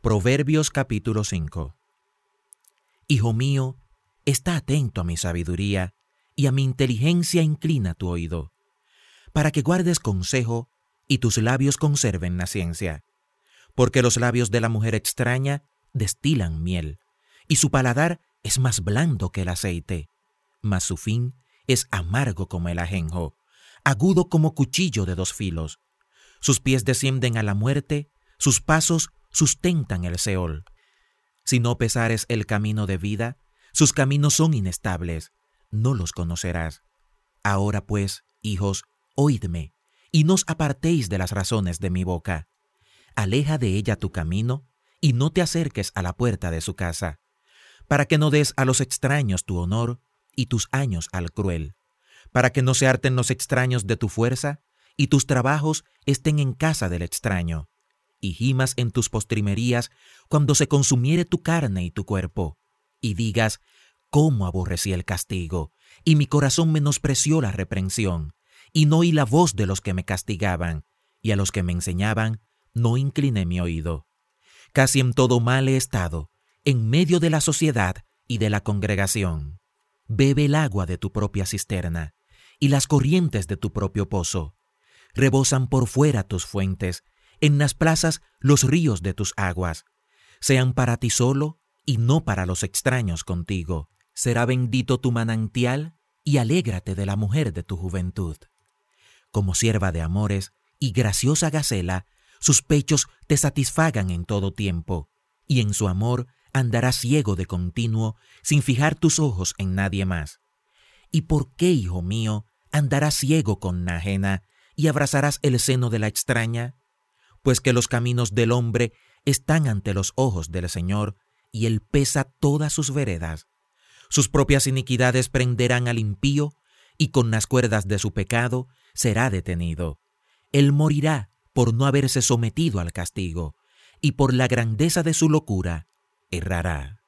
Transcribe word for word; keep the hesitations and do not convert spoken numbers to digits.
Proverbios capítulo cinco. Hijo mío, está atento a mi sabiduría, y a mi inteligencia inclina tu oído, para que guardes consejo y tus labios conserven la ciencia. Porque los labios de la mujer extraña destilan miel, y su paladar es más blando que el aceite, mas su fin es amargo como el ajenjo, agudo como cuchillo de dos filos. Sus pies descienden a la muerte, sus pasos sustentan el Seol. Si no pesares el camino de vida, sus caminos son inestables, no los conocerás. Ahora pues, hijos, oídme, y no os apartéis de las razones de mi boca. Aleja de ella tu camino, y no te acerques a la puerta de su casa, para que no des a los extraños tu honor, y tus años al cruel, para que no se harten los extraños de tu fuerza, y tus trabajos estén en casa del extraño, y gimas en tus postrimerías cuando se consumiere tu carne y tu cuerpo, y digas, cómo aborrecí el castigo, y mi corazón menospreció la reprensión, y no oí la voz de los que me castigaban, y a los que me enseñaban no incliné mi oído. Casi en todo mal he estado, en medio de la sociedad y de la congregación. Bebe el agua de tu propia cisterna, y las corrientes de tu propio pozo. Rebosan por fuera tus fuentes, en las plazas los ríos de tus aguas. Sean para ti solo, y no para los extraños contigo. Será bendito tu manantial, y alégrate de la mujer de tu juventud. Como sierva de amores y graciosa gacela, sus pechos te satisfagan en todo tiempo, y en su amor andarás ciego de continuo, sin fijar tus ojos en nadie más. ¿Y por qué, hijo mío, andarás ciego con la ajena, y abrazarás el seno de la extraña? Pues que los caminos del hombre están ante los ojos del Señor, y Él pesa todas sus veredas. Sus propias iniquidades prenderán al impío, y con las cuerdas de su pecado será detenido. Él morirá por no haberse sometido al castigo, y por la grandeza de su locura errará.